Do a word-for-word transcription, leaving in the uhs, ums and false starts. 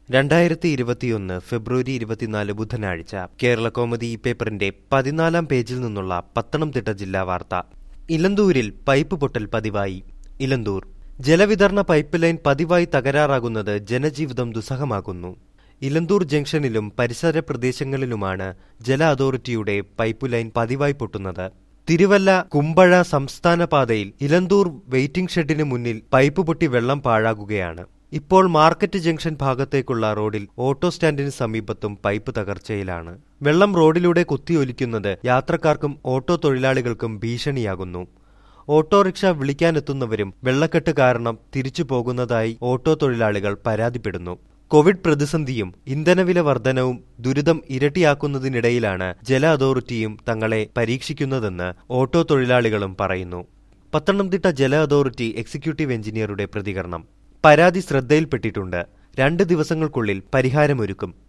രണ്ടായിരത്തി ഇരുപത്തിയൊന്ന് ഫെബ്രുവരി ഇരുപത്തിനാല് ബുധനാഴ്ച കേരളകൗമുദി ഈ പേപ്പറിന്റെ പതിനാലാം പേജിൽ നിന്നുള്ള പത്തനംതിട്ട ജില്ലാ വാർത്ത. ഇലന്തൂരിൽ പൈപ്പ് പൊട്ടൽ പതിവായി. ഇലന്തൂർ ജലവിതരണ പൈപ്പ് ലൈൻ പതിവായി തകരാറാകുന്നത് ജനജീവിതം ദുസ്സഹമാക്കുന്നു. ഇലന്തൂർ ജംഗ്ഷനിലും പരിസര പ്രദേശങ്ങളിലുമാണ് ജല അതോറിറ്റിയുടെ പൈപ്പ് ലൈൻ പതിവായി പൊട്ടുന്നത്. തിരുവല്ല കുമ്പഴ സംസ്ഥാന പാതയിൽ ഇലന്തൂർ വെയിറ്റിംഗ് ഷെഡിന് മുന്നിൽ പൈപ്പ് പൊട്ടി വെള്ളം പാഴാകുകയാണ്. ഇപ്പോൾ മാർക്കറ്റ് ജംഗ്ഷൻ ഭാഗത്തേക്കുള്ള റോഡിൽ ഓട്ടോ സ്റ്റാൻഡിന് സമീപത്തും പൈപ്പ് തകർച്ചയിലാണ്. വെള്ളം റോഡിലൂടെ കുത്തിയൊലിക്കുന്നത് യാത്രക്കാർക്കും ഓട്ടോ തൊഴിലാളികൾക്കും ഭീഷണിയാകുന്നു. ഓട്ടോറിക്ഷ വിളിക്കാനെത്തുന്നവരും വെള്ളക്കെട്ട് കാരണം തിരിച്ചു പോകുന്നതായി ഓട്ടോ തൊഴിലാളികൾ പരാതിപ്പെടുന്നു. കോവിഡ് പ്രതിസന്ധിയും ഇന്ധനവില വർധനവും ദുരിതം ഇരട്ടിയാക്കുന്നതിനിടയിലാണ് ജല അതോറിറ്റിയും തങ്ങളെ പരീക്ഷിക്കുന്നതെന്ന് ഓട്ടോ തൊഴിലാളികളും പറയുന്നു. പത്തനംതിട്ട ജല അതോറിറ്റി എക്സിക്യൂട്ടീവ് എഞ്ചിനീയറുടെ പ്രതികരണം. പരാതി ശ്രദ്ധയിൽപ്പെട്ടിട്ടുണ്ട്. രണ്ട് ദിവസങ്ങൾക്കുള്ളിൽ പരിഹാരമൊരുക്കും.